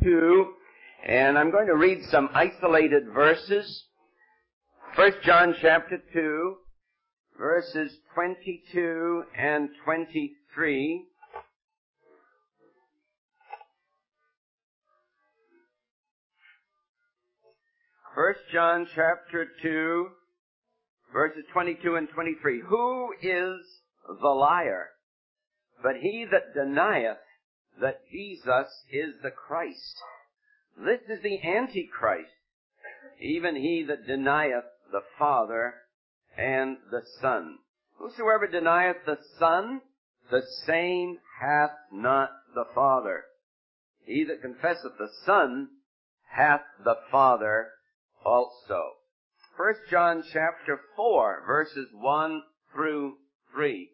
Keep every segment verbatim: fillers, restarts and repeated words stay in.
two, and I'm going to read some isolated verses. First John chapter two, verses twenty-two and twenty-three. First John chapter two, verses twenty-two and twenty-three. Who is the liar? But he that denieth that Jesus is the Christ. This is the Antichrist, even he that denieth the Father and the Son. Whosoever denieth the Son, the same hath not the Father. He that confesseth the Son hath the Father also. First John chapter four, verses one through three.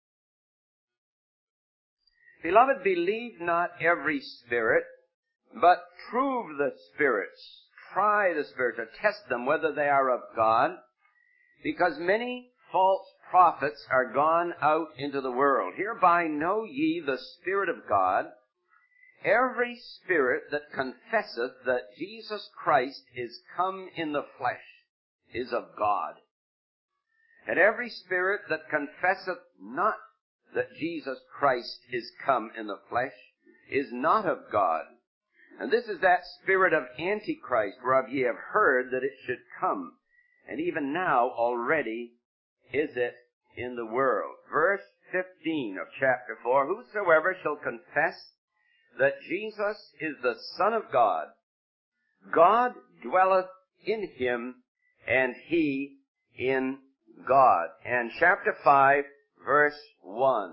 Beloved, believe not every spirit, but prove the spirits. Try the spirits, or test them whether they are of God, because many false prophets are gone out into the world. Hereby know ye the Spirit of God. Every spirit that confesseth that Jesus Christ is come in the flesh is of God. And every spirit that confesseth not that Jesus Christ is come in the flesh is not of God. And this is that spirit of Antichrist, whereof ye have heard that it should come. And even now already is it in the world. Verse fifteen of chapter four, whosoever shall confess that Jesus is the Son of God, God dwelleth in him, and he in God. And chapter five, verse one.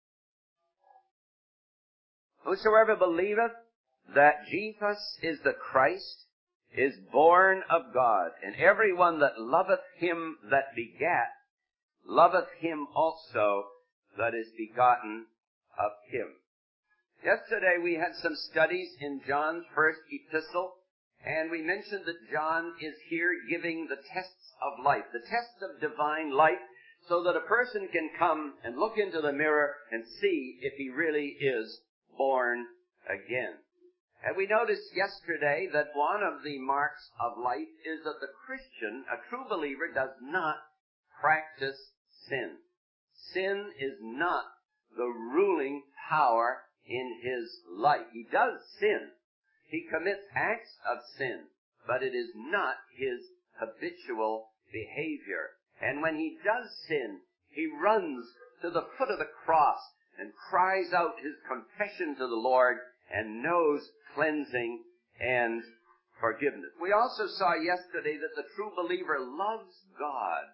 Whosoever believeth that Jesus is the Christ is born of God, and every one that loveth him that begat loveth him also that is begotten of him. Yesterday we had some studies in John's first epistle, and we mentioned that John is here giving the tests of life, the tests of divine life, so that a person can come and look into the mirror and see if he really is born again. And we noticed yesterday that one of the marks of life is that the Christian, a true believer, does not practice sin. Sin is not the ruling power in his life. He does sin. He commits acts of sin, but it is not his habitual behavior. And when he does sin, he runs to the foot of the cross and cries out his confession to the Lord and knows cleansing and forgiveness. We also saw yesterday that the true believer loves God.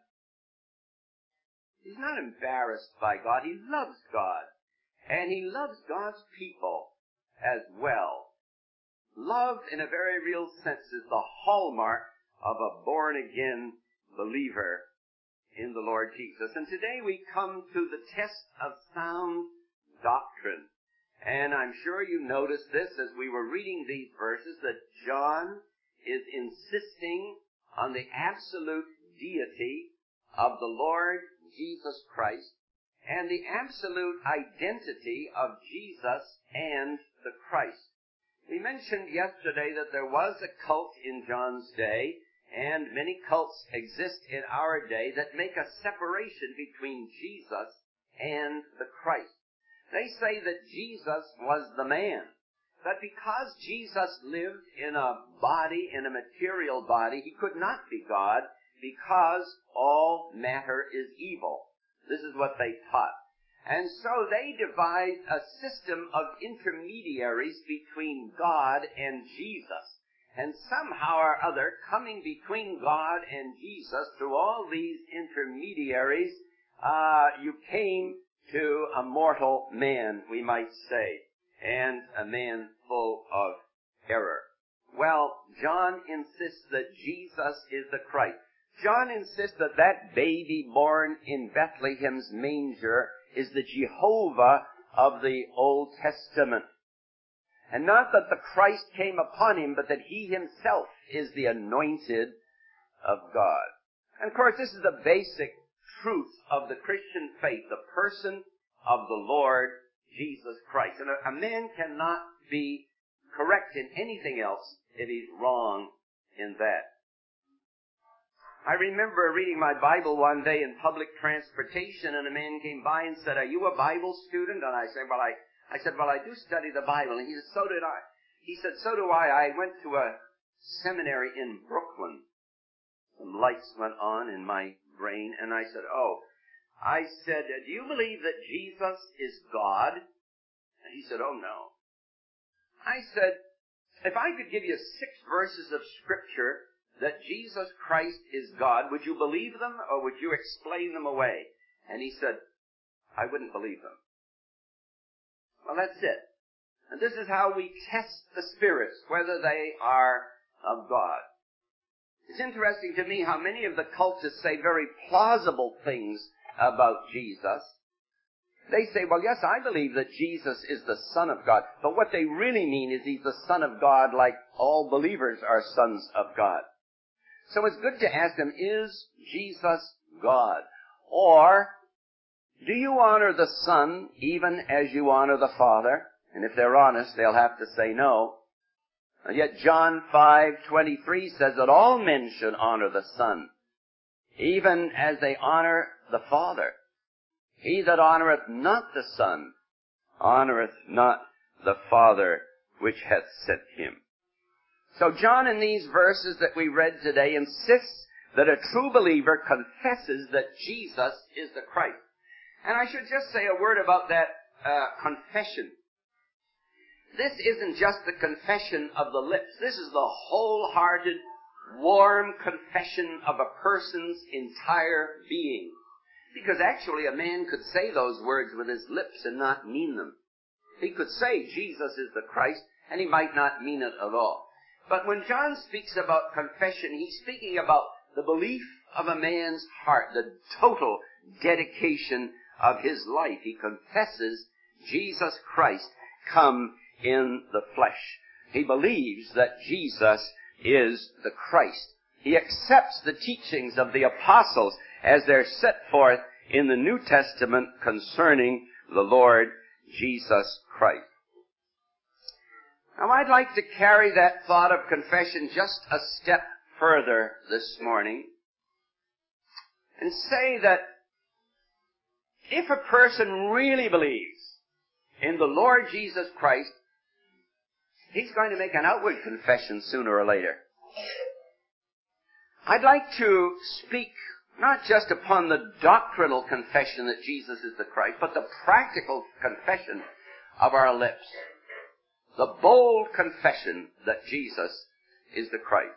He's not embarrassed by God. He loves God. And he loves God's people as well. Love, in a very real sense, is the hallmark of a born-again believer in the Lord Jesus. And today we come to the test of sound doctrine. And I'm sure you noticed this as we were reading these verses, that John is insisting on the absolute deity of the Lord Jesus Christ and the absolute identity of Jesus and the Christ. We mentioned yesterday that there was a cult in John's day, and many cults exist in our day that make a separation between Jesus and the Christ. They say that Jesus was the man, that because Jesus lived in a body, in a material body, he could not be God because all matter is evil. This is what they taught. And so they devised a system of intermediaries between God and Jesus. And somehow or other, coming between God and Jesus through all these intermediaries, uh, you came to a mortal man, we might say, and a man full of error. Well, John insists that Jesus is the Christ. John insists that that baby born in Bethlehem's manger is the Jehovah of the Old Testament. And not that the Christ came upon him, but that he himself is the anointed of God. And of course, this is the basic truth of the Christian faith, the person of the Lord Jesus Christ. And a, a man cannot be correct in anything else if he's wrong in that. I remember reading my Bible one day in public transportation, and a man came by and said, "Are you a Bible student?" And I said, "Well, I, I said, well, I do study the Bible." And he said, "So did I." He said, "So do I. I went to a seminary in Brooklyn." Some lights went on in my brain, and I said, "Oh." I said, "Do you believe that Jesus is God?" And he said, "Oh, no." I said, "If I could give you six verses of Scripture that Jesus Christ is God, would you believe them or would you explain them away?" And he said, "I wouldn't believe them." Well, that's it. And this is how we test the spirits, whether they are of God. It's interesting to me how many of the cultists say very plausible things about Jesus. They say, "Well, yes, I believe that Jesus is the Son of God." But what they really mean is he's the Son of God like all believers are sons of God. So it's good to ask them, is Jesus God? Or, do you honor the Son even as you honor the Father? And if they're honest, they'll have to say no. And yet John five twenty-three says that all men should honor the Son, even as they honor the Father. He that honoreth not the Son, honoreth not the Father which hath sent him. So John, in these verses that we read today, insists that a true believer confesses that Jesus is the Christ. And I should just say a word about that uh, confession. This isn't just the confession of the lips. This is the wholehearted, warm confession of a person's entire being. Because actually a man could say those words with his lips and not mean them. He could say Jesus is the Christ, and he might not mean it at all. But when John speaks about confession, he's speaking about the belief of a man's heart, the total dedication of his life. He confesses Jesus Christ come in the flesh. He believes that Jesus is the Christ. He accepts the teachings of the apostles as they're set forth in the New Testament concerning the Lord Jesus Christ. Now, I'd like to carry that thought of confession just a step further this morning and say that if a person really believes in the Lord Jesus Christ, he's going to make an outward confession sooner or later. I'd like to speak not just upon the doctrinal confession that Jesus is the Christ, but the practical confession of our lips. The bold confession that Jesus is the Christ.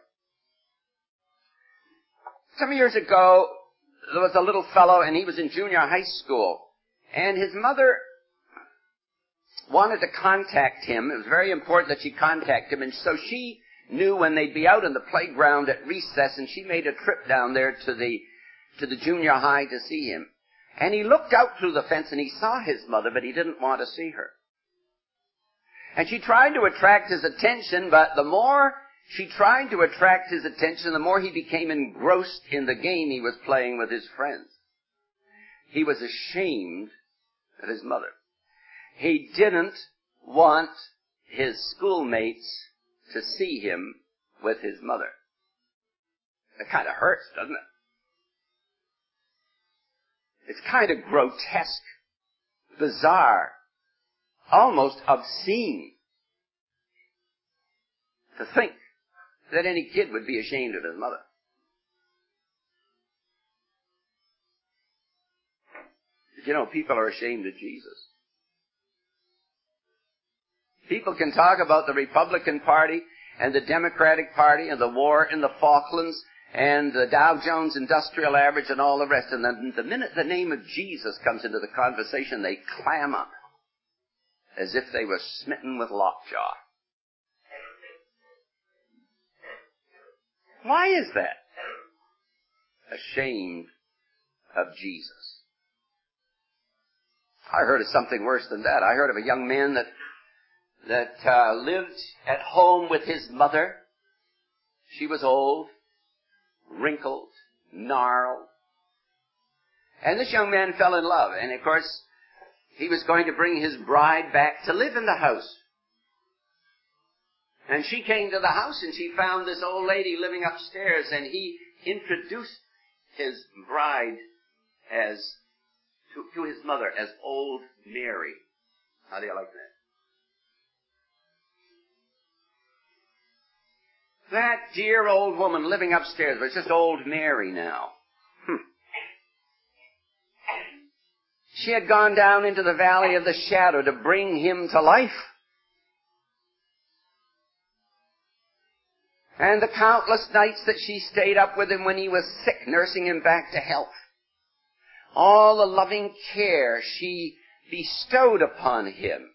Some years ago, there was a little fellow, and he was in junior high school, and his mother wanted to contact him. It was very important that she contact him, and so she knew when they'd be out in the playground at recess, and she made a trip down there to the to the junior high to see him. And he looked out through the fence, and he saw his mother, but he didn't want to see her. And she tried to attract his attention, but the more she tried to attract his attention, the more he became engrossed in the game he was playing with his friends. He was ashamed of his mother. He didn't want his schoolmates to see him with his mother. It kind of hurts, doesn't it? It's kind of grotesque, bizarre, almost obscene to think that any kid would be ashamed of his mother. You know, people are ashamed of Jesus. People can talk about the Republican Party and the Democratic Party and the war in the Falklands and the Dow Jones Industrial Average and all the rest. And then the minute the name of Jesus comes into the conversation, they clam up as if they were smitten with lockjaw. Why is that? Ashamed of Jesus. I heard of something worse than that. I heard of a young man that that uh, lived at home with his mother. She was old, wrinkled, gnarled. And this young man fell in love. And, of course, he was going to bring his bride back to live in the house. And she came to the house and she found this old lady living upstairs, and he introduced his bride as to, to his mother as Old Mary. How do you like that? That dear old woman living upstairs was just Old Mary now. Hmm. She had gone down into the valley of the shadow to bring him to life. And the countless nights that she stayed up with him when he was sick, nursing him back to health. All the loving care she bestowed upon him.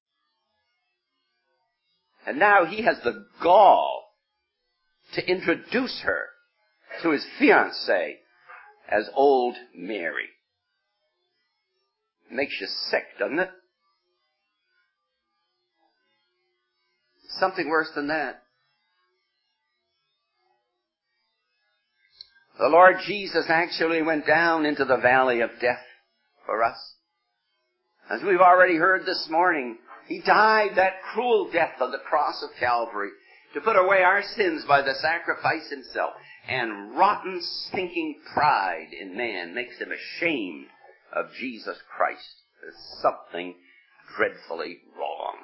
And now he has the gall to introduce her to his fiancée as Old Mary. Makes you sick, doesn't it? Something worse than that. The Lord Jesus actually went down into the valley of death for us. As we've already heard this morning, He died that cruel death on the cross of Calvary to put away our sins by the sacrifice Himself. And rotten, stinking pride in man makes him ashamed of Jesus Christ. There's something dreadfully wrong.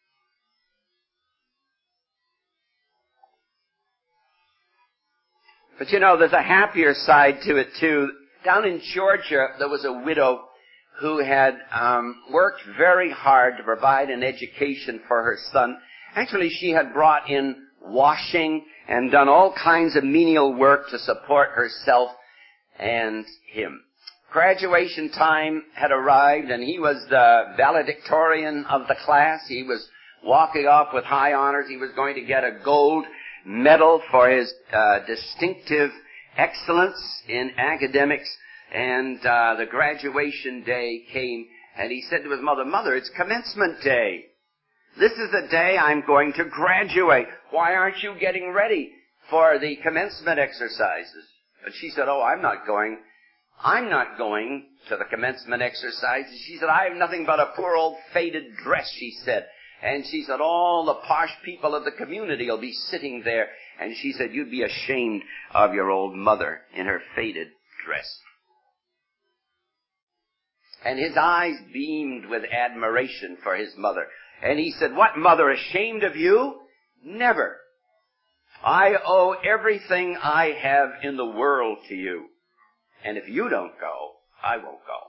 But you know, there's a happier side to it too. Down in Georgia, there was a widow who had um, worked very hard to provide an education for her son. Actually, she had brought in washing and done all kinds of menial work to support herself and him. Graduation time had arrived, and he was the valedictorian of the class. He was walking off with high honors. He was going to get a gold medal for his uh, distinctive excellence in academics. And uh, the graduation day came, and he said to his mother, "Mother, it's commencement day. This is the day I'm going to graduate. Why aren't you getting ready for the commencement exercises?" And she said, "Oh, I'm not going. I'm not going to the commencement exercises." She said, "I have nothing but a poor old faded dress," she said. And she said, "All the posh people of the community will be sitting there." And she said, "You'd be ashamed of your old mother in her faded dress." And his eyes beamed with admiration for his mother. And he said, "What, mother, ashamed of you? Never. I owe everything I have in the world to you. And if you don't go, I won't go."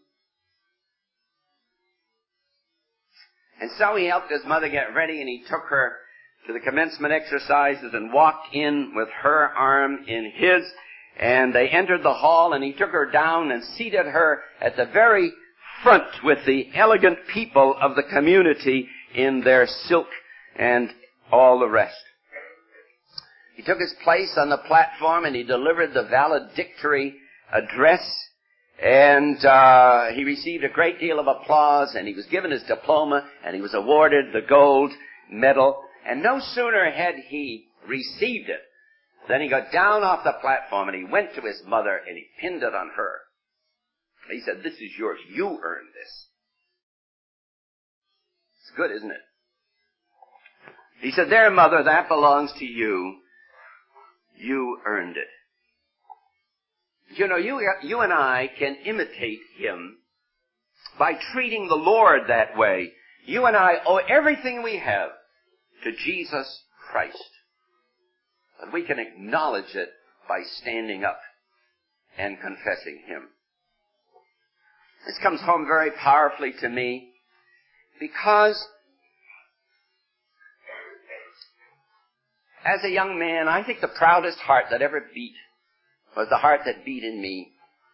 And so he helped his mother get ready, and he took her to the commencement exercises and walked in with her arm in his. And they entered the hall, and he took her down and seated her at the very front with the elegant people of the community in their silk and all the rest. He took his place on the platform, and he delivered the valedictory address, and uh, he received a great deal of applause, and he was given his diploma, and he was awarded the gold medal. And no sooner had he received it than he got down off the platform, and he went to his mother, and he pinned it on her. He said, "This is yours. You earned this." It's good, isn't it? He said, "There, mother, that belongs to you. You earned it." You know, you, you and I can imitate him by treating the Lord that way. You and I owe everything we have to Jesus Christ. And we can acknowledge it by standing up and confessing Him. This comes home very powerfully to me because as a young man, I think the proudest heart that ever beat was the heart that beat in me.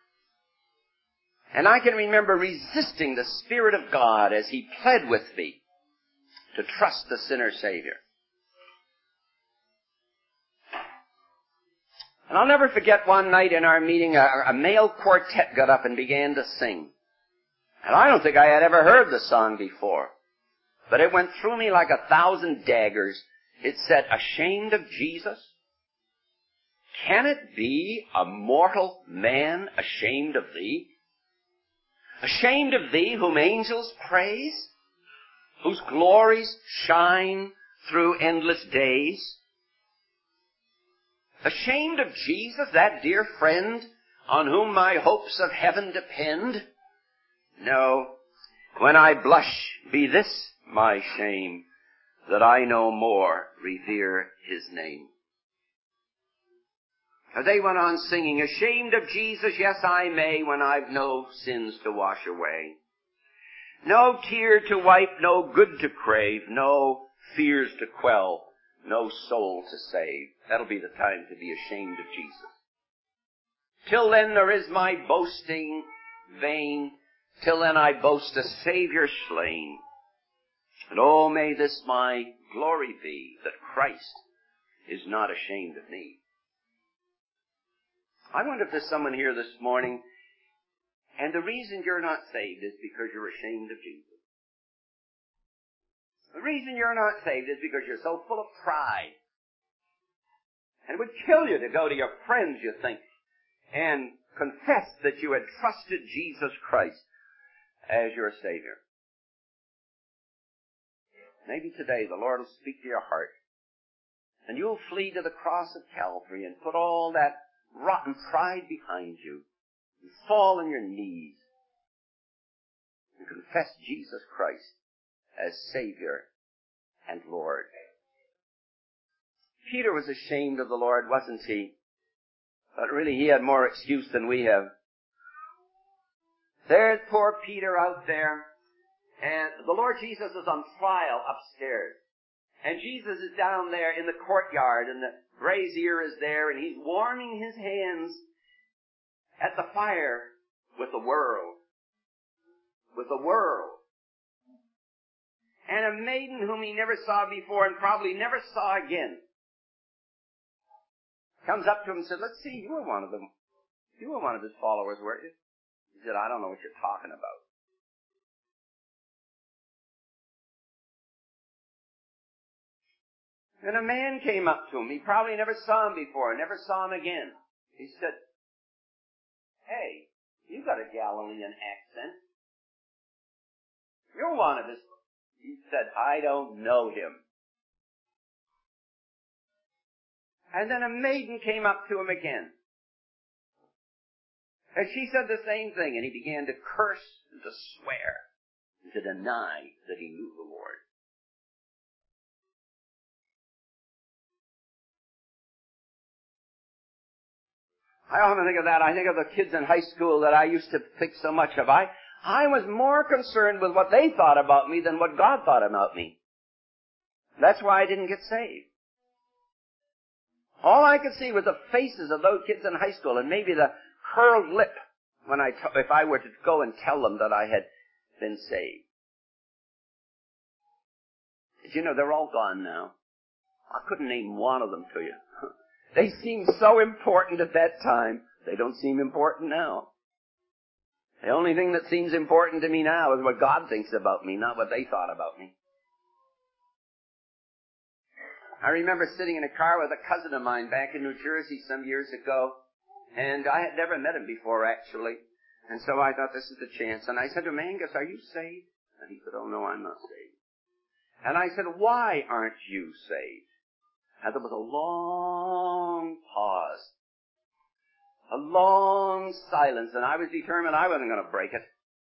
And I can remember resisting the Spirit of God as He pled with me to trust the sinner Savior. And I'll never forget one night in our meeting, a, a male quartet got up and began to sing. And I don't think I had ever heard the song before. But it went through me like a thousand daggers. It said, "Ashamed of Jesus? Can it be a mortal man ashamed of thee? Ashamed of thee whom angels praise? Whose glories shine through endless days. Ashamed of Jesus, that dear friend on whom my hopes of heaven depend? No, when I blush, be this my shame, that I no more revere his name. As they went on singing, ashamed of Jesus, yes I may, when I've no sins to wash away. No tear to wipe, no good to crave, no fears to quell, no soul to save. That'll be the time to be ashamed of Jesus. Till then there is my boasting vain. Till then I boast a Savior slain. And oh, may this my glory be, that Christ is not ashamed of me. I wonder if there's someone here this morning, and the reason you're not saved is because you're ashamed of Jesus. The reason you're not saved is because you're so full of pride. And it would kill you to go to your friends, you think, and confess that you had trusted Jesus Christ as your Savior. Maybe today the Lord will speak to your heart, and you'll flee to the cross of Calvary and put all that rotten pride behind you and fall on your knees and confess Jesus Christ as Savior and Lord. Peter was ashamed of the Lord, wasn't he? But really he had more excuse than we have. There's poor Peter out there, and the Lord Jesus is on trial upstairs. And Jesus is down there in the courtyard, and the brazier is there, and he's warming his hands at the fire with the world. With the world. And a maiden whom he never saw before and probably never saw again comes up to him and said, let's see, you were one of them. You were one of his followers, weren't you? He said, I don't know what you're talking about. And a man came up to him. He probably never saw him before, never saw him again. He said, hey, you got a Galilean accent. You're one of his. He said, I don't know him. And then a maiden came up to him again. And she said the same thing, and he began to curse and to swear and to deny that he knew the Lord. I often think of that. I think of the kids in high school that I used to think so much of. I, I was more concerned with what they thought about me than what God thought about me. That's why I didn't get saved. All I could see was the faces of those kids in high school and maybe the curled lip when I, t- if I were to go and tell them that I had been saved. Did you know they're all gone now? I couldn't name one of them to you. They seemed so important at that time. They don't seem important now. The only thing that seems important to me now is what God thinks about me, not what they thought about me. I remember sitting in a car with a cousin of mine back in New Jersey some years ago, and I had never met him before, actually. And so I thought, this is the chance. And I said to him, Angus, are you saved? And he said, oh, no, I'm not saved. And I said, why aren't you saved? And there was a long pause. A long silence, and I was determined I wasn't going to break it.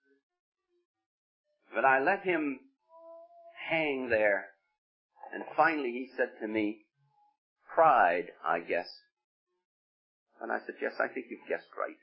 But I let him hang there. And finally he said to me, pride, I guess. And I said, yes, I think you've guessed right.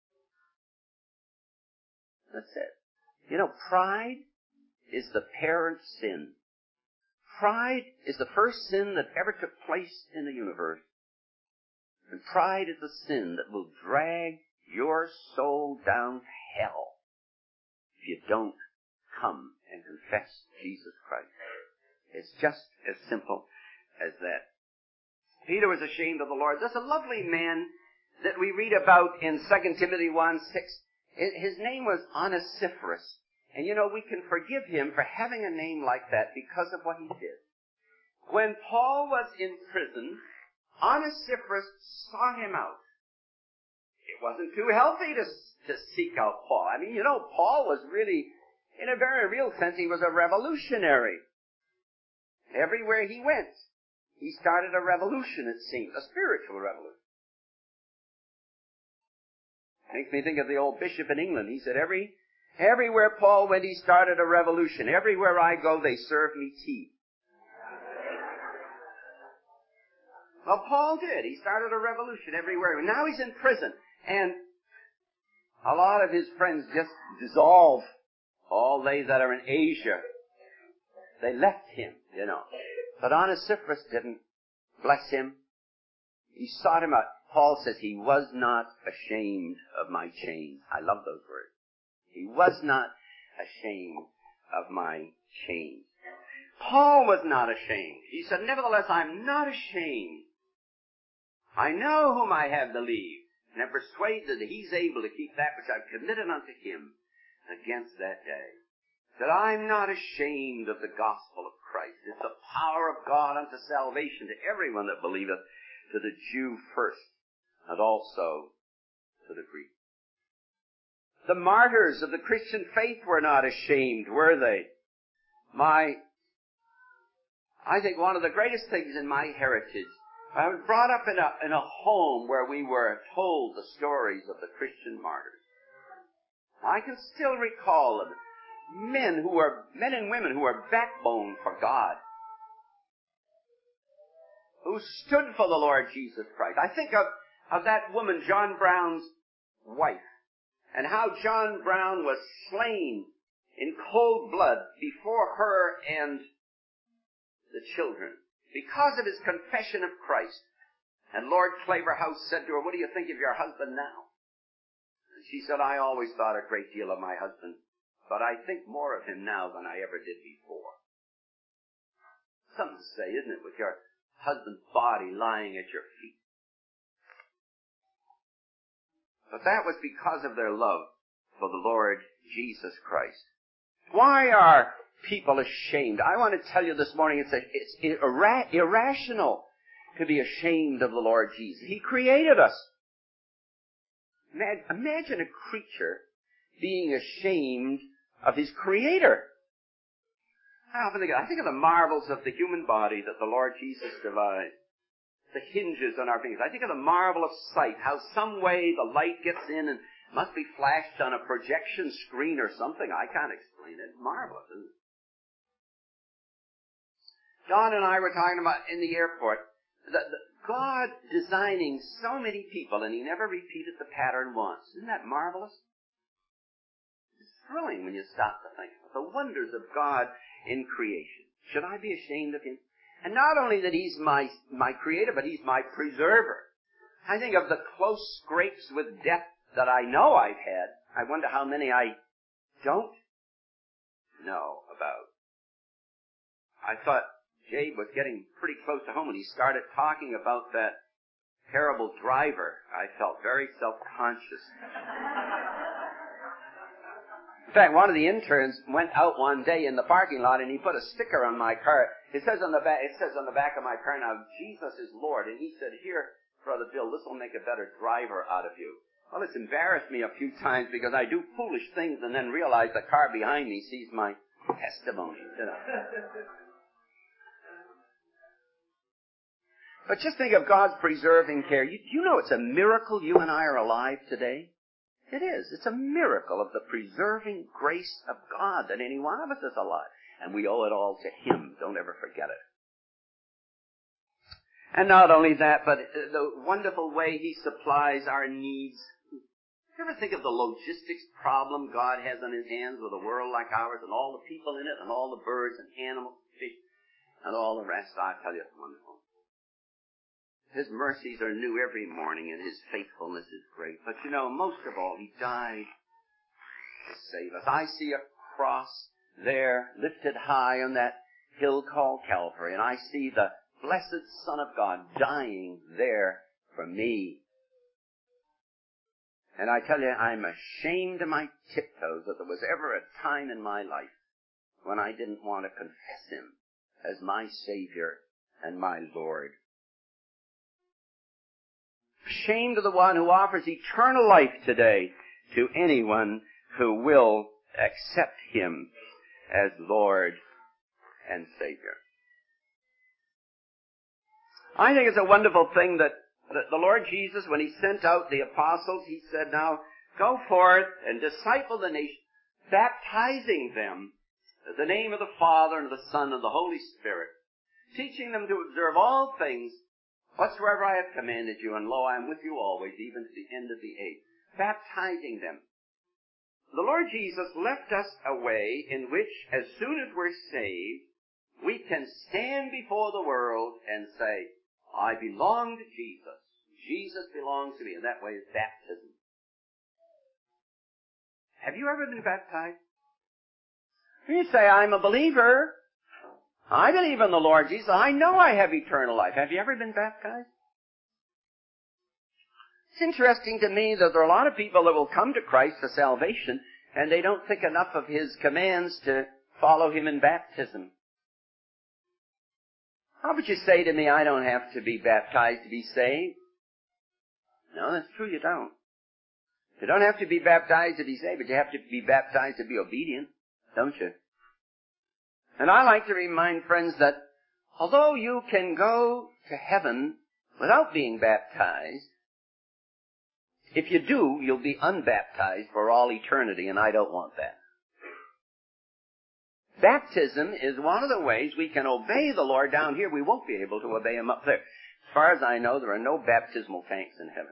That's it. You know, pride is the parent sin. Pride is the first sin that ever took place in the universe. And pride is the sin that will drag your soul down to hell if you don't come and confess Jesus Christ. It's just as simple as that. Peter was ashamed of the Lord. There's a lovely man that we read about in Second Timothy one six. His name was Onesiphorus. And you know, we can forgive him for having a name like that because of what he did. When Paul was in prison, Onesiphorus sought him out. It wasn't too healthy to, to seek out Paul. I mean, you know, Paul was really, in a very real sense, he was a revolutionary. Everywhere he went, he started a revolution, it seemed, a spiritual revolution. Makes me think of the old bishop in England. He said, every, everywhere Paul went, he started a revolution. Everywhere I go, they serve me tea. Well, Paul did. He started a revolution everywhere. Now he's in prison. And a lot of his friends just dissolve. All they that are in Asia, they left him, you know. But Onesiphorus didn't. Bless him. He sought him out. Paul says he was not ashamed of my chains. I love those words. He was not ashamed of my chains. Paul was not ashamed. He said, nevertheless, I'm not ashamed. I know whom I have believed, and am persuaded that he's able to keep that which I've committed unto him against that day. That I'm not ashamed of the gospel of Christ. It's the power of God unto salvation to everyone that believeth, to the Jew first, and also to the Greek. The martyrs of the Christian faith were not ashamed, were they? My, I think one of the greatest things in my heritage, I was brought up in a, in a home where we were told the stories of the Christian martyrs. I can still recall them. Men who are, men and women who are backbone for God. Who stood for the Lord Jesus Christ. I think of, of that woman, John Brown's wife, and how John Brown was slain in cold blood before her and the children because of his confession of Christ. And Lord Claverhouse said to her, what do you think of your husband now? And she said, I always thought a great deal of my husband, but I think more of him now than I ever did before. Something to say, isn't it, with your husband's body lying at your feet? But that was because of their love for the Lord Jesus Christ. Why are people ashamed? I want to tell you this morning, it's, a, it's irra- irrational to be ashamed of the Lord Jesus. He created us. Imagine a creature being ashamed of his Creator. I often think, I think of the marvels of the human body that the Lord Jesus devised. The hinges on our fingers. I think of the marvel of sight, how some way the light gets in and must be flashed on a projection screen or something. I can't explain it. It's marvelous, isn't it? John and I were talking about in the airport, the, the, God designing so many people, and he never repeated the pattern once. Isn't that marvelous? It's thrilling when you stop to think of the wonders of God in creation. Should I be ashamed of him? And not only that he's my, my creator, but he's my preserver. I think of the close scrapes with death that I know I've had. I wonder how many I don't know about. I thought Jabe was getting pretty close to home when he started talking about that terrible driver. I felt very self-conscious. In fact, one of the interns went out one day in the parking lot and he put a sticker on my car. It says on the back, it says on the back of my car now, Jesus is Lord. And he said, here, Brother Bill, this will make a better driver out of you. Well, it's embarrassed me a few times because I do foolish things and then realize the car behind me sees my testimony. You know. But just think of God's preserving care. You, you know it's a miracle you and I are alive today. It is. It's a miracle of the preserving grace of God that any one of us is alive. And we owe it all to him. Don't ever forget it. And not only that, but the wonderful way he supplies our needs. You ever think of the logistics problem God has on his hands with a world like ours and all the people in it and all the birds and animals and fish and all the rest? I tell you, it's wonderful. His mercies are new every morning, and his faithfulness is great. But you know, most of all, he died to save us. I see a cross there, lifted high on that hill called Calvary, and I see the blessed Son of God dying there for me. And I tell you, I'm ashamed of my tiptoes that there was ever a time in my life when I didn't want to confess him as my Savior and my Lord. Ashamed of the one who offers eternal life today to anyone who will accept him as Lord and Savior. I think it's a wonderful thing that the Lord Jesus, when He sent out the apostles, He said, now, go forth and disciple the nation, baptizing them in the name of the Father and of the Son and the Holy Spirit, teaching them to observe all things whatsoever I have commanded you, and lo, I am with you always, even to the end of the age. Baptizing them. The Lord Jesus left us a way in which, as soon as we're saved, we can stand before the world and say, I belong to Jesus. Jesus belongs to me. And that way is baptism. Have you ever been baptized? You say, I'm a believer. I believe in the Lord Jesus. I know I have eternal life. Have you ever been baptized? It's interesting to me that there are a lot of people that will come to Christ for salvation, and they don't think enough of His commands to follow Him in baptism. How would you say to me, I don't have to be baptized to be saved? No, that's true, you don't. You don't have to be baptized to be saved, but you have to be baptized to be obedient, don't you? And I like to remind friends that although you can go to heaven without being baptized, if you do, you'll be unbaptized for all eternity, and I don't want that. Baptism is one of the ways we can obey the Lord down here. We won't be able to obey Him up there. As far as I know, there are no baptismal tanks in heaven.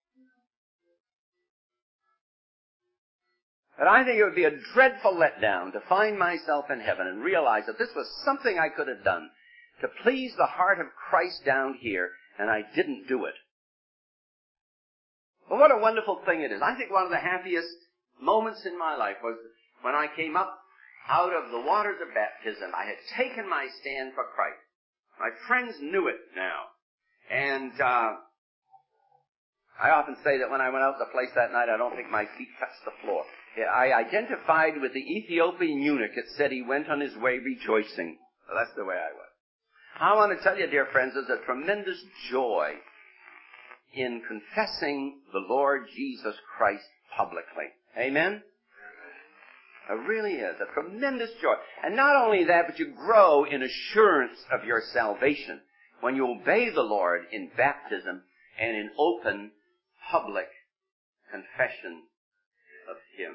But I think it would be a dreadful letdown to find myself in heaven and realize that this was something I could have done to please the heart of Christ down here, and I didn't do it. Well, what a wonderful thing it is. I think one of the happiest moments in my life was when I came up out of the waters of baptism. I had taken my stand for Christ. My friends knew it now. And uh, I often say that when I went out to the place that night, I don't think my feet touched the floor. I identified with the Ethiopian eunuch that said he went on his way rejoicing. Well, that's the way I was. I want to tell you, dear friends, there's a tremendous joy in confessing the Lord Jesus Christ publicly. Amen? There really is. A tremendous joy. And not only that, but you grow in assurance of your salvation when you obey the Lord in baptism and in open, public confession of Him.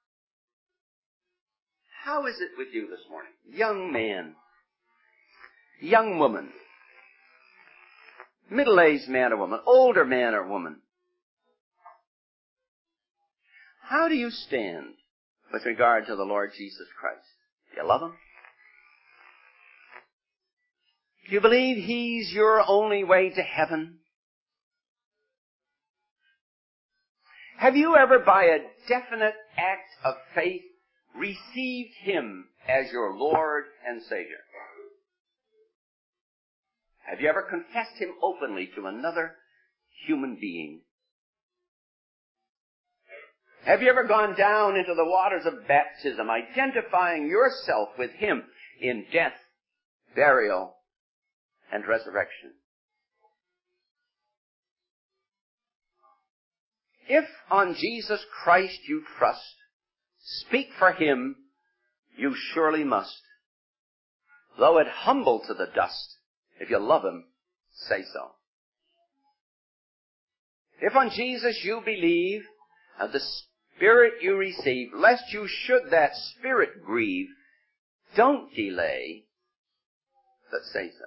How is it with you this morning? Young man, young woman, middle-aged man or woman, older man or woman. How do you stand with regard to the Lord Jesus Christ? Do you love Him? Do you believe He's your only way to heaven? Have you ever, by a definite act of faith, received Him as your Lord and Savior? Have you ever confessed Him openly to another human being? Have you ever gone down into the waters of baptism, identifying yourself with Him in death, burial, and resurrection? If on Jesus Christ you trust, speak for Him, you surely must. Though it humble to the dust, if you love Him, say so. If on Jesus you believe, and the Spirit you receive, lest you should that Spirit grieve, don't delay, but say so.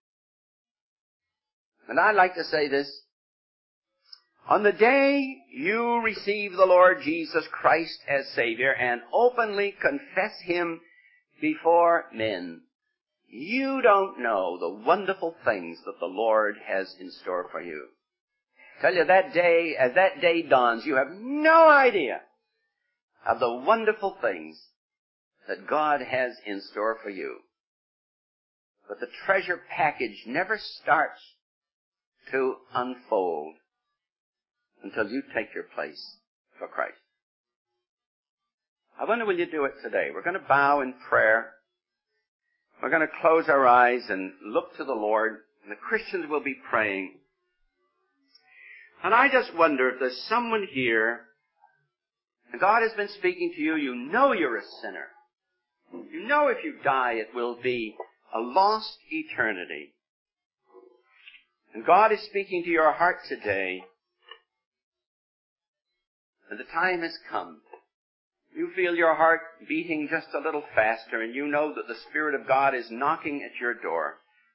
And I'd like to say this. On the day you receive the Lord Jesus Christ as Savior and openly confess Him before men, you don't know the wonderful things that the Lord has in store for you. I tell you, that day, as that day dawns, you have no idea of the wonderful things that God has in store for you. But the treasure package never starts to unfold until you take your place for Christ. I wonder, will you do it today? We're going to bow in prayer. We're going to close our eyes and look to the Lord, and the Christians will be praying. And I just wonder if there's someone here, and God has been speaking to you, you know you're a sinner. You know if you die it will be a lost eternity. And God is speaking to your heart today. And the time has come. You feel your heart beating just a little faster, and you know that the Spirit of God is knocking at your door.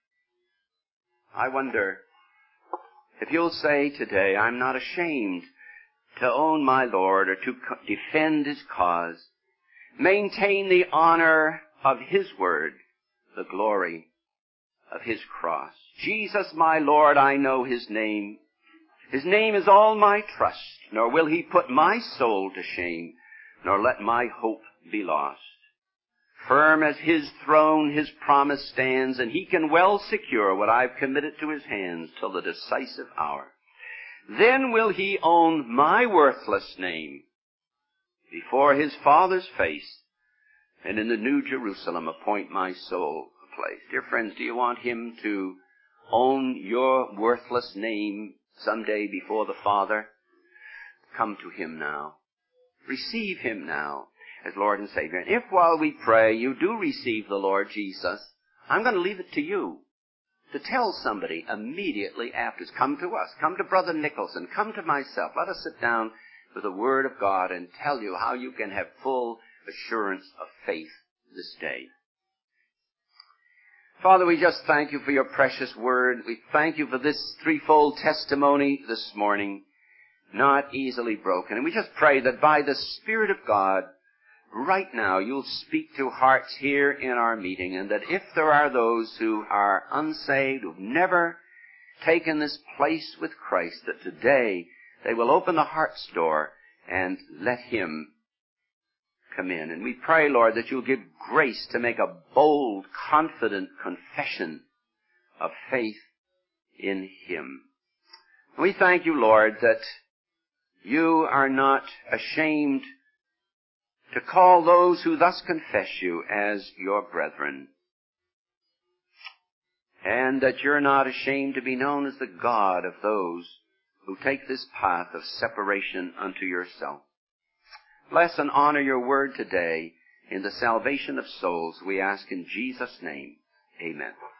I wonder if you'll say today, I'm not ashamed to own my Lord or to defend His cause, maintain the honor of His word, the glory of His cross. Jesus, my Lord, I know His name. His name is all my trust, nor will He put my soul to shame, nor let my hope be lost. Firm as His throne, His promise stands, and He can well secure what I've committed to His hands till the decisive hour. Then will He own my worthless name before His Father's face, and in the New Jerusalem appoint my soul a place. Dear friends, do you want Him to own your worthless name someday before the Father? Come to Him now. Receive Him now as Lord and Savior. And if while we pray you do receive the Lord Jesus, I'm going to leave it to you to tell somebody immediately afterwards. Come to us. Come to Brother Nicholson. Come to myself. Let us sit down with the Word of God and tell you how you can have full assurance of faith this day. Father, we just thank You for Your precious Word. We thank You for this threefold testimony this morning, not easily broken. And we just pray that by the Spirit of God, right now, You'll speak to hearts here in our meeting, and that if there are those who are unsaved, who've never taken this place with Christ, that today they will open the heart's door and let Him come in. And we pray, Lord, that You'll give grace to make a bold, confident confession of faith in Him. And we thank You, Lord, that You are not ashamed to call those who thus confess You as Your brethren, and that You're not ashamed to be known as the God of those who take this path of separation unto Yourself. Bless and honor Your word today in the salvation of souls, we ask in Jesus' name. Amen.